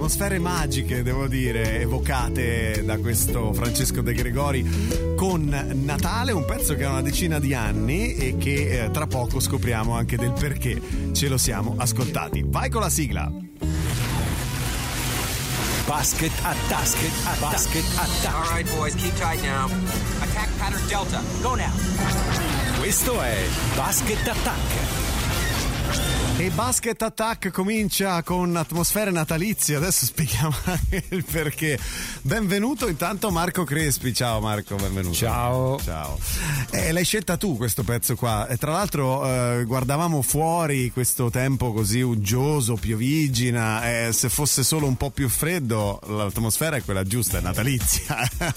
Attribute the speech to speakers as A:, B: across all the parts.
A: atmosfere magiche, devo dire, evocate da questo Francesco De Gregori con Natale, un pezzo che ha una decina di anni e che tra poco scopriamo anche del perché ce lo siamo ascoltati. Vai con la sigla.
B: Basket attack. Basket attack.
C: All right, boys, keep tight now. Attack pattern Delta. Go now.
B: Questo è Basket Attack.
A: E Basket Attack comincia con atmosfere natalizie, adesso spieghiamo anche il perché. Benvenuto intanto Marco Crespi, ciao Marco, benvenuto.
D: Ciao.
A: L'hai scelta tu questo pezzo qua, e tra l'altro guardavamo fuori questo tempo così uggioso, piovigina, se fosse solo un po' più freddo l'atmosfera è quella giusta, è natalizia.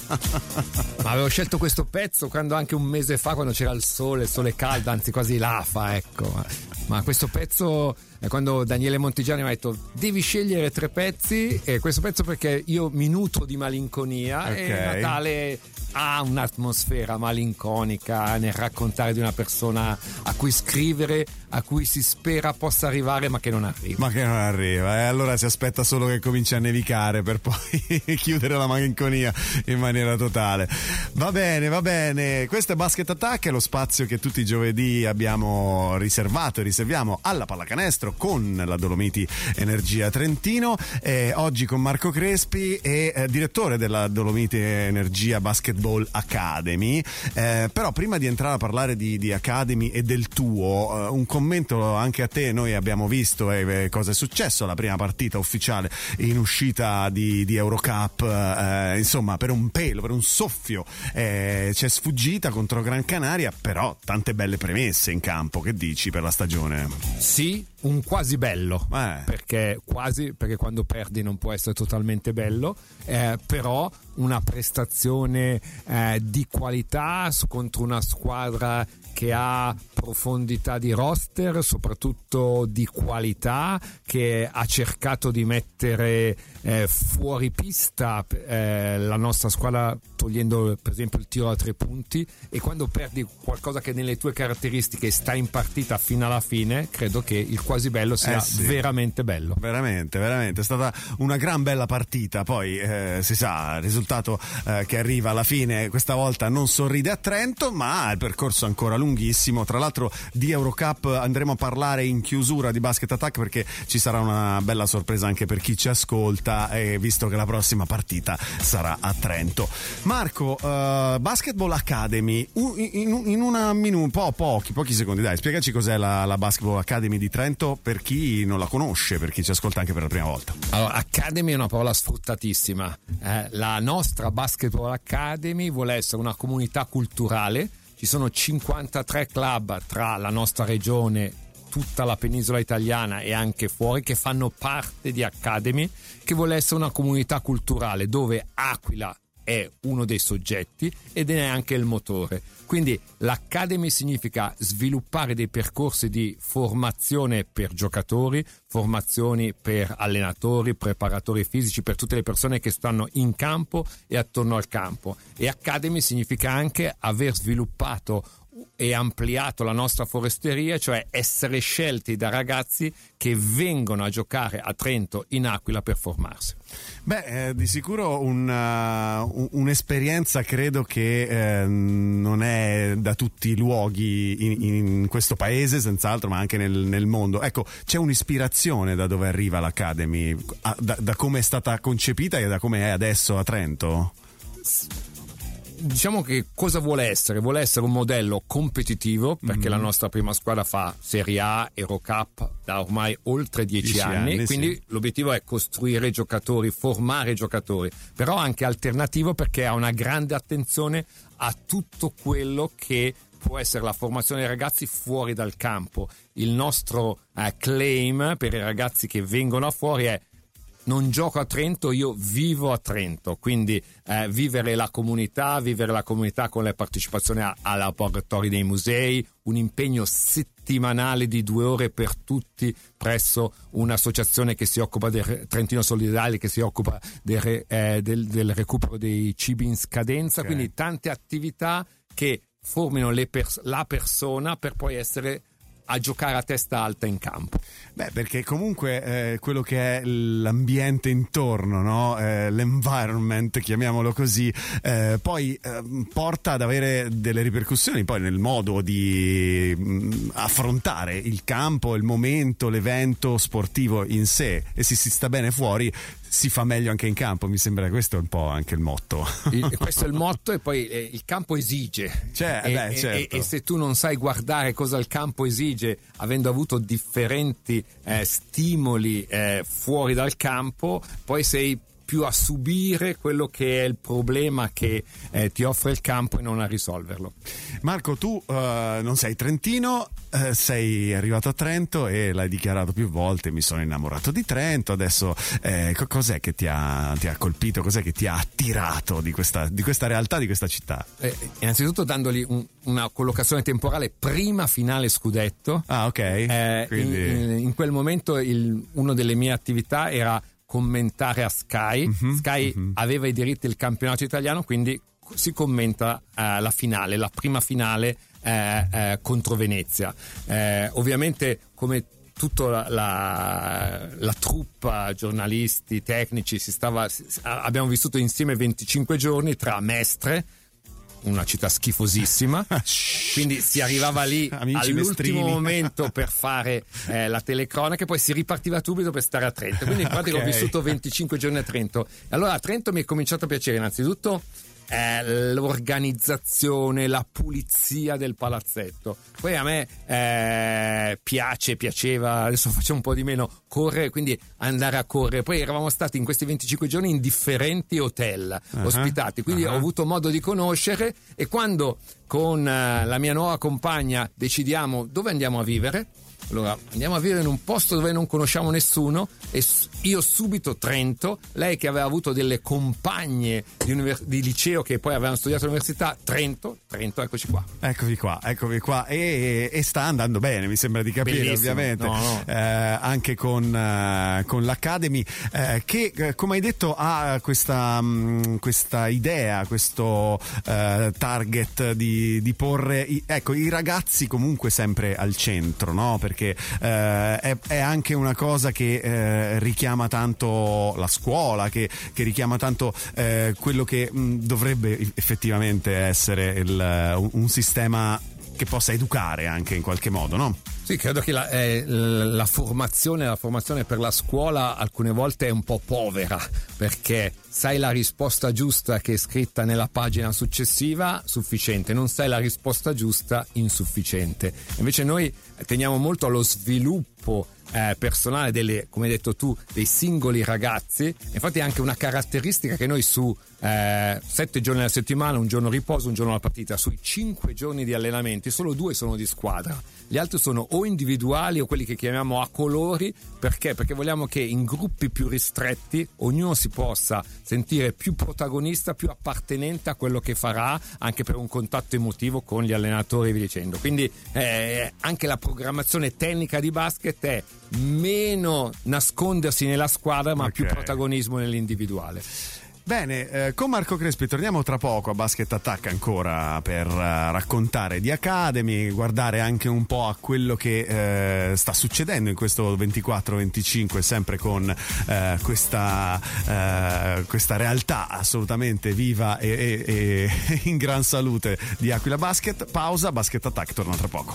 D: Ma avevo scelto questo pezzo quando anche un mese fa, quando c'era il sole caldo, anzi quasi l'afa, ecco. Ma questo pezzo, quando Daniele Montigiani mi ha detto devi scegliere 3 pezzi, e questo pezzo perché io mi nutro di malinconia,
A: okay.
D: E Natale ha un'atmosfera malinconica nel raccontare di una persona a cui scrivere, a cui si spera possa arrivare ma che non arriva.
A: E allora si aspetta solo che cominci a nevicare per poi chiudere la malinconia in maniera totale. Va bene, questo è Basket Attack, è lo spazio che tutti i giovedì abbiamo riserviamo alla pallacanestro con la Dolomiti Energia Trentino, oggi con Marco Crespi, direttore della Dolomiti Energia Basketball Academy. Però prima di entrare a parlare di Academy e del tuo, un commento anche a te. Noi abbiamo visto cosa è successo alla prima partita ufficiale in uscita di Eurocup, insomma per un soffio c'è sfuggita contro Gran Canaria, però tante belle premesse in campo. Che dici per la stagione?
D: Sì, un quasi bello, perché quando perdi non può essere totalmente bello, però una prestazione di qualità contro una squadra che ha profondità di roster, soprattutto di qualità, che ha cercato di mettere fuori pista la nostra squadra, togliendo per esempio il tiro a 3 punti. E quando perdi qualcosa che nelle tue caratteristiche sta in partita fino alla fine, credo che il quasi bello sia veramente bello.
A: Veramente è stata una gran bella partita. Poi si sa, il risultato che arriva alla fine questa volta non sorride a Trento, ma il percorso ancora lunghissimo. Tra l'altro di Eurocup andremo a parlare in chiusura di Basket Attack, perché ci sarà una bella sorpresa anche per chi ci ascolta, visto che la prossima partita sarà a Trento. Marco, Basketball Academy, pochi secondi, dai, spiegaci cos'è la Basketball Academy di Trento per chi non la conosce, per chi ci ascolta anche per la prima volta.
D: Allora, Academy è una parola sfruttatissima. La nostra Basketball Academy vuole essere una comunità culturale. Ci sono 53 club tra la nostra regione, tutta la penisola italiana e anche fuori, che fanno parte di Academy, che vuole essere una comunità culturale dove Aquila è uno dei soggetti ed è anche il motore. Quindi l'Academy significa sviluppare dei percorsi di formazione per giocatori, formazioni per allenatori, preparatori fisici, per tutte le persone che stanno in campo e attorno al campo. E Academy significa anche aver sviluppato e ampliato la nostra foresteria, cioè essere scelti da ragazzi che vengono a giocare a Trento, in Aquila, per formarsi.
A: Di sicuro un'esperienza credo che non è da tutti i luoghi in questo paese, senz'altro, ma anche nel mondo. Ecco, c'è un'ispirazione da dove arriva l'Academy, da come è stata concepita e da come è adesso a Trento?
D: Diciamo che cosa vuole essere? Vuole essere un modello competitivo, perché la nostra prima squadra fa Serie A, Eurocup da ormai oltre 10 anni, quindi sì. L'obiettivo è costruire giocatori, formare giocatori, però anche alternativo, perché ha una grande attenzione a tutto quello che può essere la formazione dei ragazzi fuori dal campo. Il nostro claim per i ragazzi che vengono fuori è: non gioco a Trento, io vivo a Trento. Quindi vivere la comunità con la partecipazione a laboratori dei musei, un impegno settimanale di 2 ore per tutti presso un'associazione che si occupa del Trentino Solidale, che si occupa del recupero dei cibi in scadenza. Okay. Quindi tante attività che formino la persona per poi essere a giocare a testa alta in campo.
A: Beh, perché comunque quello che è l'ambiente intorno, no? L'environment, chiamiamolo così, poi porta ad avere delle ripercussioni poi nel modo di affrontare il campo, il momento, l'evento sportivo in sé, e se si sta bene fuori si fa meglio anche in campo. Mi sembra che questo è un po' anche il motto.
D: Questo è il motto, e poi il campo esige,
A: certo.
D: e se tu non sai guardare cosa il campo esige, avendo avuto differenti stimoli fuori dal campo, poi sei più a subire quello che è il problema che ti offre il campo e non a risolverlo.
A: Marco, tu non sei trentino, sei arrivato a Trento e l'hai dichiarato più volte: mi sono innamorato di Trento. Adesso cos'è che ti ha colpito, cos'è che ti ha attirato di questa realtà, di questa città?
D: Innanzitutto dandogli una collocazione temporale: prima finale scudetto.
A: Ah, ok.
D: Quindi in quel momento una delle mie attività era commentare a Sky. Sky aveva i diritti del campionato italiano, quindi si commenta la finale, la prima finale contro Venezia. Ovviamente, come tutta la truppa, giornalisti, tecnici, abbiamo vissuto insieme 25 giorni tra Mestre, una città schifosissima, quindi si arrivava lì all'ultimo momento per fare la telecronaca, e poi si ripartiva subito per stare a Trento. Quindi in pratica ho vissuto 25 giorni a Trento. Allora a Trento mi è cominciato a piacere innanzitutto l'organizzazione, la pulizia del palazzetto. Poi a me piaceva, adesso faccio un po' di meno, correre, quindi andare a correre. Poi eravamo stati in questi 25 giorni in differenti hotel ospitati, quindi ho avuto modo di conoscere, e quando con la mia nuova compagna decidiamo dove andiamo a vivere, allora andiamo a vivere in un posto dove non conosciamo nessuno, e io subito Trento, lei che aveva avuto delle compagne di liceo che poi avevano studiato all'università, Trento, eccoci qua. Eccovi qua,
A: e sta andando bene, mi sembra di capire. Bellissimo. Ovviamente anche con l'Academy, che come hai detto ha questa idea, questo target di porre i ragazzi comunque sempre al centro, no? Perché è anche una cosa che richiama tanto la scuola, che richiama tanto quello che dovrebbe effettivamente essere un sistema che possa educare anche in qualche modo, no?
D: Sì, credo che la formazione per la scuola alcune volte è un po' povera, perché sai la risposta giusta che è scritta nella pagina successiva, sufficiente; non sai la risposta giusta, insufficiente. Invece noi teniamo molto allo sviluppo personale come hai detto tu, dei singoli ragazzi. Infatti è anche una caratteristica che noi su 7 giorni alla settimana, un giorno riposo, un giorno la partita, sui 5 giorni di allenamenti solo 2 sono di squadra, gli altri sono o individuali o quelli che chiamiamo a colori. Perché vogliamo che in gruppi più ristretti ognuno si possa sentire più protagonista, più appartenente a quello che farà, anche per un contatto emotivo con gli allenatori e via dicendo. Quindi anche la programmazione tecnica di basket è meno nascondersi nella squadra, ma più protagonismo nell'individuale.
A: Bene, con Marco Crespi torniamo tra poco a Basket Attack ancora per raccontare di Academy, guardare anche un po' a quello che sta succedendo in questo 24-25, sempre con questa realtà assolutamente viva e in gran salute di Aquila Basket. Pausa, Basket Attack torna tra poco.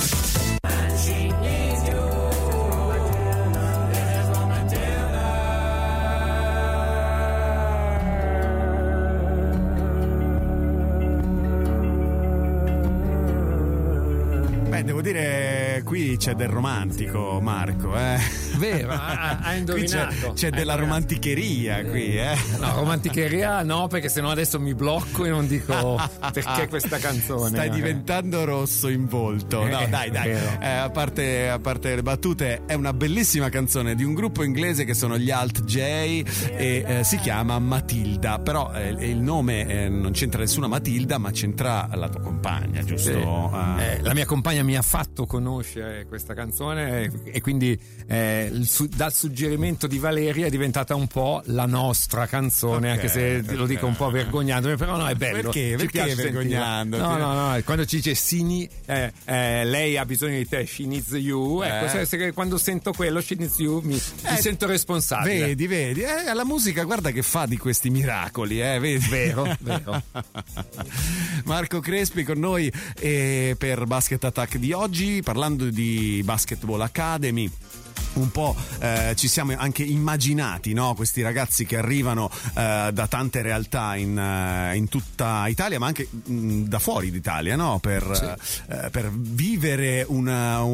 A: Devo dire, qui c'è del romantico, Marco,
D: Vero, ha indovinato.
A: C'è della romanticheria qui,
D: No, romanticheria no, perché sennò adesso mi blocco e non dico perché questa canzone.
A: Stai diventando rosso in volto. No, dai. A parte le battute, è una bellissima canzone di un gruppo inglese che sono gli Alt J e si chiama Matilda. Però il nome non c'entra nessuna Matilda, ma c'entra la tua compagna, giusto?
D: Sì. La mia compagna mi mi ha fatto conoscere questa canzone e quindi dal suggerimento di Valeria è diventata un po' la nostra canzone, anche se lo dico un po' vergognandomi, però no, è bello.
A: Perché vergognando?
D: No, quando ci dice lei ha bisogno di te, she needs you, ecco, quando sento quello, she needs you, mi sento responsabile.
A: Vedi, la musica guarda che fa di questi miracoli, vedi?
D: Vero.
A: Marco Crespi con noi per Basket Attack di oggi, parlando di Basketball Academy. Un po' ci siamo anche immaginati, no? Questi ragazzi che arrivano da tante realtà in tutta Italia, ma anche da fuori d'Italia, no? Per vivere un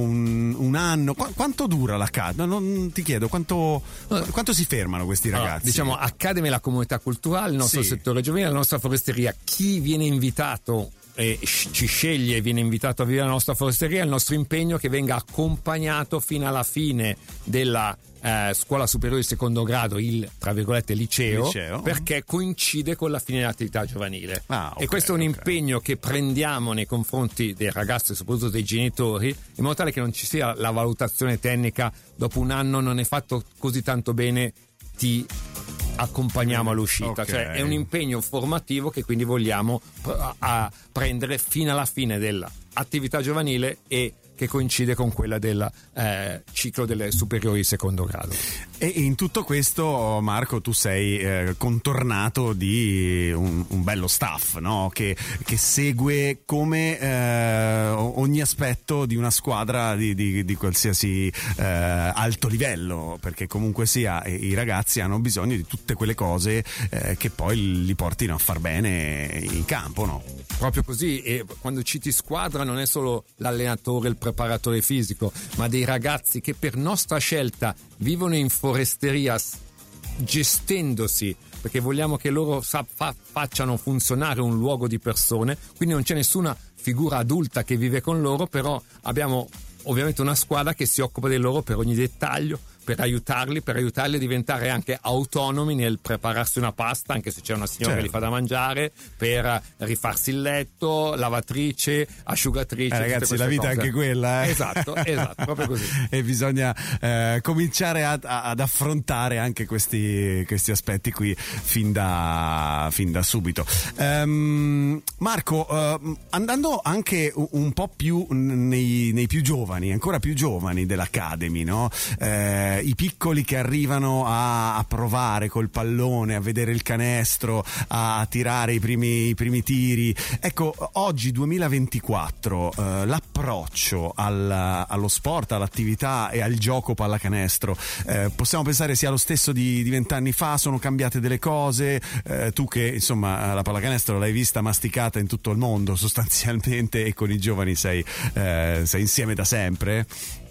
A: anno. Quanto dura l'Academy? Non ti chiedo quanto si fermano questi ragazzi?
D: Allora, diciamo Academy è la comunità culturale, il nostro settore giovanile, la nostra foresteria. Chi viene invitato e ci sceglie e viene invitato a vivere la nostra foresteria, il nostro impegno è che venga accompagnato fino alla fine della scuola superiore di secondo grado, il tra virgolette liceo, perché coincide con la fine dell'attività giovanile. E questo è un impegno che prendiamo nei confronti dei ragazzi e soprattutto dei genitori, in modo tale che non ci sia la valutazione tecnica dopo un anno non è fatto così tanto bene, ti accompagniamo all'uscita, cioè è un impegno formativo che quindi vogliamo prendere fino alla fine dell'attività giovanile e che coincide con quella del ciclo delle superiori di secondo grado.
A: E in tutto questo, Marco, tu sei contornato di un bello staff, no? Che segue come ogni aspetto di una squadra di qualsiasi alto livello, perché comunque sia i ragazzi hanno bisogno di tutte quelle cose che poi li portino a far bene in campo, no?
D: Proprio così, e quando citi squadra non è solo l'allenatore, il preparatore fisico, ma dei ragazzi che per nostra scelta vivono in foresteria gestendosi, perché vogliamo che loro facciano funzionare un luogo di persone, quindi non c'è nessuna figura adulta che vive con loro, però abbiamo ovviamente una squadra che si occupa di loro per ogni dettaglio, per aiutarli a diventare anche autonomi nel prepararsi una pasta, anche se c'è una signora che li fa da mangiare, per rifarsi il letto, lavatrice, asciugatrice.
A: Ragazzi, la vita è anche quella.
D: Esatto, proprio così.
A: E bisogna cominciare ad affrontare anche questi aspetti qui fin da subito. Marco, andando anche un po' più nei più giovani, ancora più giovani dell'Academy, no? I piccoli che arrivano a provare col pallone, a vedere il canestro, a tirare i primi tiri. Ecco, oggi 2024 l'approccio allo sport, all'attività e al gioco pallacanestro, possiamo pensare sia lo stesso di 20 anni fa? Sono cambiate delle cose? Tu che insomma la pallacanestro l'hai vista masticata in tutto il mondo sostanzialmente, e con i giovani sei insieme da sempre.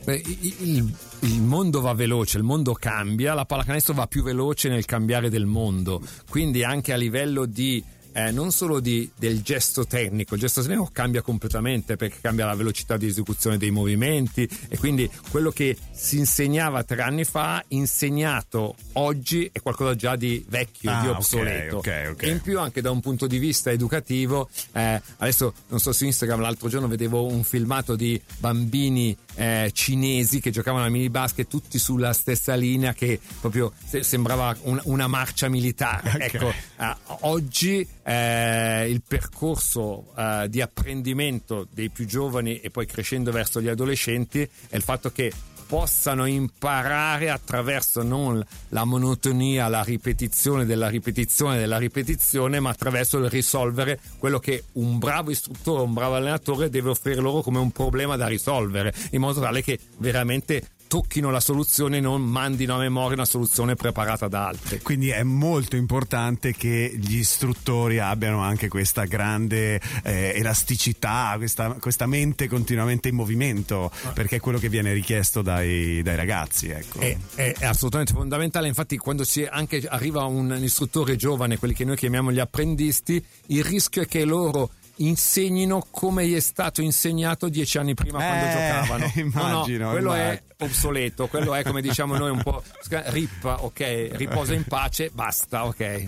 D: Il mondo va veloce, il mondo cambia, la pallacanestro va più veloce nel cambiare del mondo, quindi anche a livello di non solo del gesto tecnico, il gesto tecnico cambia completamente perché cambia la velocità di esecuzione dei movimenti, e quindi quello che si insegnava 3 anni fa, insegnato oggi, è qualcosa già di vecchio, di obsoleto.
A: Okay.
D: E in più anche da un punto di vista educativo, adesso non so, su Instagram l'altro giorno vedevo un filmato di bambini cinesi che giocavano a mini basket tutti sulla stessa linea, che proprio sembrava una marcia militare. Ecco, oggi il percorso di apprendimento dei più giovani e poi crescendo verso gli adolescenti è il fatto che possano imparare attraverso non la monotonia, la ripetizione della ripetizione, ma attraverso il risolvere quello che un bravo istruttore, un bravo allenatore deve offrire loro come un problema da risolvere, in modo tale che veramente tocchino la soluzione e non mandino a memoria una soluzione preparata da altri.
A: Quindi è molto importante che gli istruttori abbiano anche questa grande elasticità, questa mente continuamente in movimento, perché è quello che viene richiesto dai ragazzi, ecco.
D: È assolutamente fondamentale. Infatti quando arriva un istruttore giovane, quelli che noi chiamiamo gli apprendisti, il rischio è che loro insegnino come gli è stato insegnato 10 anni prima quando giocavano.
A: Immagino,
D: quello
A: immagino.
D: è obsoleto, quello è, come diciamo noi, un po' rip, ok, riposa in pace, basta, ok.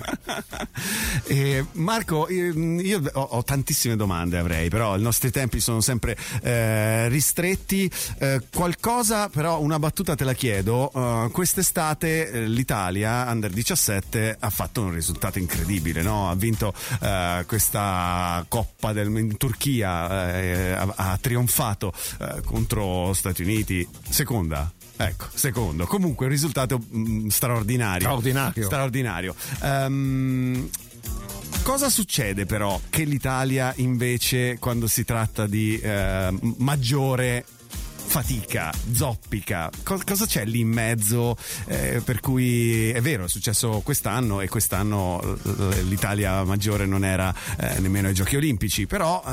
A: Marco, io ho tantissime domande, avrei, però i nostri tempi sono sempre ristretti. Qualcosa, però, una battuta te la chiedo. Quest'estate l'Italia Under 17 ha fatto un risultato incredibile, no? Ha vinto questa Coppa in Turchia, ha trionfato contro Stati Uniti, secondo. Comunque un risultato straordinario. Cosa succede però che l'Italia invece, quando si tratta di maggiore fatica, zoppica, cosa c'è lì in mezzo, per cui è vero, è successo quest'anno, e quest'anno l'Italia maggiore non era nemmeno ai Giochi Olimpici, però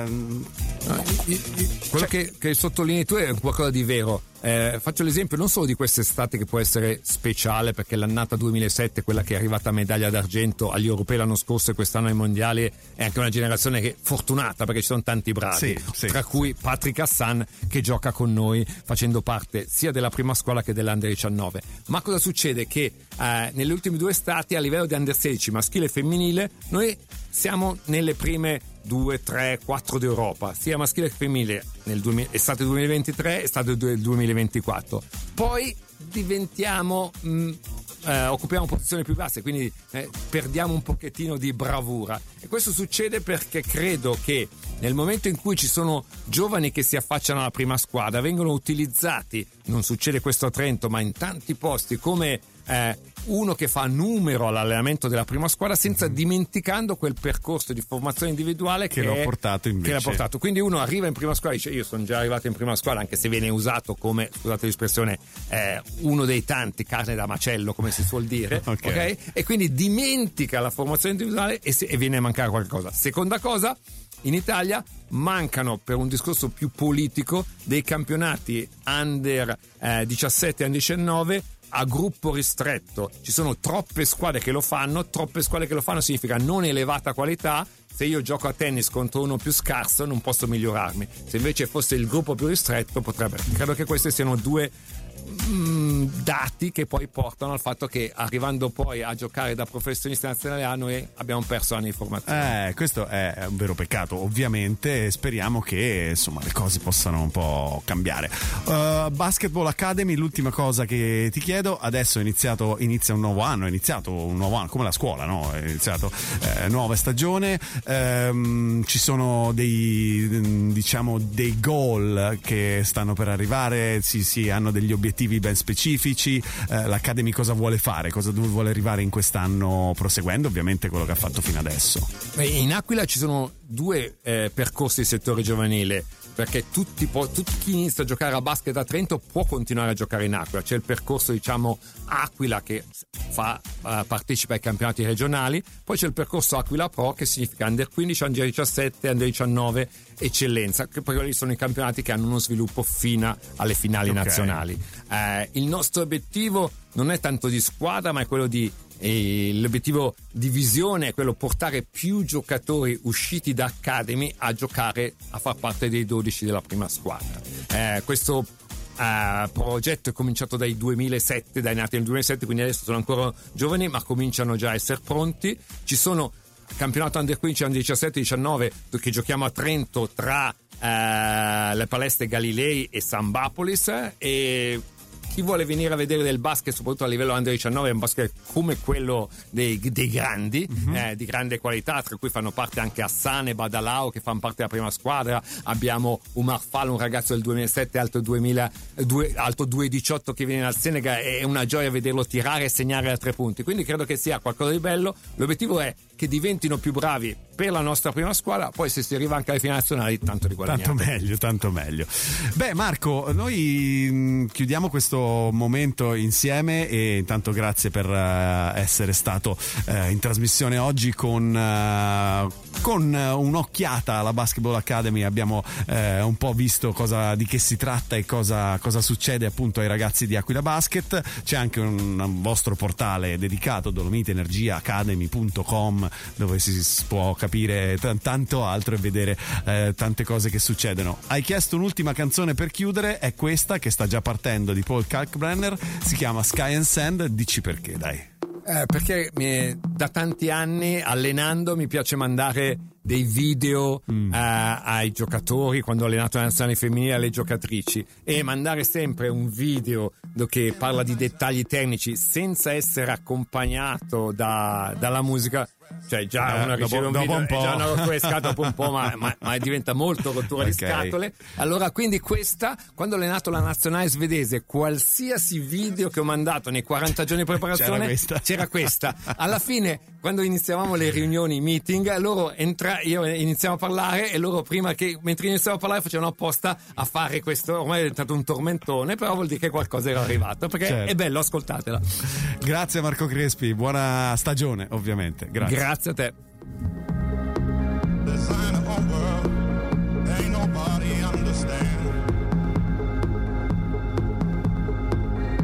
D: quello che sottolinei tu è qualcosa di vero. Faccio l'esempio non solo di quest'estate, che può essere speciale perché l'annata 2007, quella che è arrivata a medaglia d'argento agli europei l'anno scorso e quest'anno ai mondiali, è anche una generazione che fortunata, perché ci sono tanti bravi, tra cui Patrick Hassan, che gioca con noi facendo parte sia della prima squadra che dell'Under 19. Ma cosa succede? Che nelle ultime due estati, a livello di Under 16 maschile e femminile, noi siamo nelle prime 2, 3, 4 d'Europa, sia maschile che femminile, estate 2023 e estate del 2024. Poi diventiamo occupiamo posizioni più basse, quindi perdiamo un pochettino di bravura, e questo succede perché credo che nel momento in cui ci sono giovani che si affacciano alla prima squadra, vengono utilizzati, non succede questo a Trento ma in tanti posti, come uno che fa numero all'allenamento della prima squadra, senza dimenticando quel percorso di formazione individuale che l'ha portato invece. Che l'ha portato. Quindi uno arriva in prima squadra e dice: io sono già arrivato in prima squadra, anche se viene usato come, scusate l'espressione, uno dei tanti, carne da macello, come si suol dire, okay? E quindi dimentica la formazione individuale e viene a mancare qualcosa. Seconda cosa, in Italia mancano, per un discorso più politico, dei campionati Under 17 e Under 19 a gruppo ristretto. Ci sono troppe squadre che lo fanno significa non elevata qualità. Se io gioco a tennis contro uno più scarso non posso migliorarmi, se invece fosse il gruppo più ristretto potrebbe. Credo che questi siano due dati che poi portano al fatto che, arrivando poi a giocare da professionisti nazionali A, noi abbiamo perso anni di formazione.
A: Questo è un vero peccato, ovviamente. Speriamo che insomma le cose possano un po' cambiare. Basketball Academy, l'ultima cosa che ti chiedo: adesso inizia un nuovo anno, come la scuola, no? È iniziato nuova stagione, ci sono dei goal che stanno per arrivare, si hanno degli obiettivi ben specifici. L'Academy cosa vuole fare? Cosa vuole arrivare in quest'anno, proseguendo ovviamente quello che ha fatto fino adesso?
D: In Aquila ci sono due percorsi di settore giovanile, perché chi inizia a giocare a basket a Trento può continuare a giocare in Aquila. C'è il percorso, diciamo, Aquila, che partecipa ai campionati regionali, poi c'è il percorso Aquila Pro, che significa Under 15, Under 17, Under 19 eccellenza, che poi sono i campionati che hanno uno sviluppo fino alle finali nazionali. Il nostro obiettivo non è tanto di squadra, ma è quello l'obiettivo di visione, è quello portare più giocatori usciti da Academy a giocare, a far parte dei 12 della prima squadra. Questo progetto è cominciato dai nati nel 2007, quindi adesso sono ancora giovani ma cominciano già a essere pronti. Ci sono campionato Under 15, Under 17, 19 che giochiamo a Trento tra le palestre Galilei e Sambapolis, e chi vuole venire a vedere del basket, soprattutto a livello Under 19, è un basket come quello dei grandi, di grande qualità, tra cui fanno parte anche Hassan e Badalao, che fanno parte della prima squadra. Abbiamo Umar Fall, un ragazzo del 2007 alto 2,18, che viene dal Senegal, è una gioia vederlo tirare e segnare da 3 punti, quindi credo che sia qualcosa di bello. L'obiettivo è che diventino più bravi per la nostra prima squadra, poi se si arriva anche alle finali nazionali tanto di guadagnato. Tanto meglio.
A: Beh, Marco, noi chiudiamo questo momento insieme, e intanto grazie per essere stato in trasmissione oggi con con un'occhiata alla Basketball Academy abbiamo un po' visto di che si tratta e cosa succede appunto ai ragazzi di Aquila Basket. C'è anche un vostro portale dedicato, dolomiteenergiaacademy.com, dove si può capire tanto altro e vedere tante cose che succedono. Hai chiesto un'ultima canzone per chiudere, è questa che sta già partendo, di Paul Kalkbrenner, si chiama Sky and Sand. Dici perché, dai.
D: Perché da tanti anni allenando mi piace mandare dei video ai giocatori, quando ho allenato la nazionale femminile, alle giocatrici, e mandare sempre un video che parla di dettagli tecnici senza essere accompagnato dalla musica. Cioè già una riceve un video, è già una rottura di scatole dopo un po', ma diventa molto rottura di scatole. Allora quindi questa, quando ho allenato la nazionale svedese, qualsiasi video che ho mandato nei 40 giorni di preparazione c'era questa. Alla fine, quando iniziavamo le riunioni, i meeting, io iniziavo a parlare e loro mentre iniziavo a parlare facevano apposta a fare questo. Ormai è diventato un tormentone, però vuol dire che qualcosa era arrivato, perché è bello, ascoltatela.
A: Grazie Marco Crespi, buona stagione ovviamente.
D: Grazie a te.
E: Design a world, ain't nobody understand.